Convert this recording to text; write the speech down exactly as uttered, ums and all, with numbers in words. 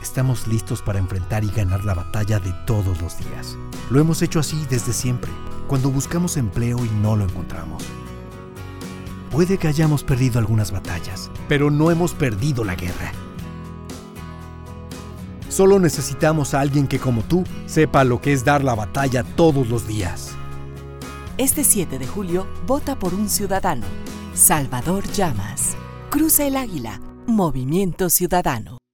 Estamos listos para enfrentar y ganar la batalla de todos los días. Lo hemos hecho así desde siempre, cuando buscamos empleo y no lo encontramos. Puede que hayamos perdido algunas batallas, pero no hemos perdido la guerra. Solo necesitamos a alguien que, como tú, sepa lo que es dar la batalla todos los días. Este siete de julio, vota por un ciudadano. Salvador Llamas. Cruza el Águila. Movimiento Ciudadano.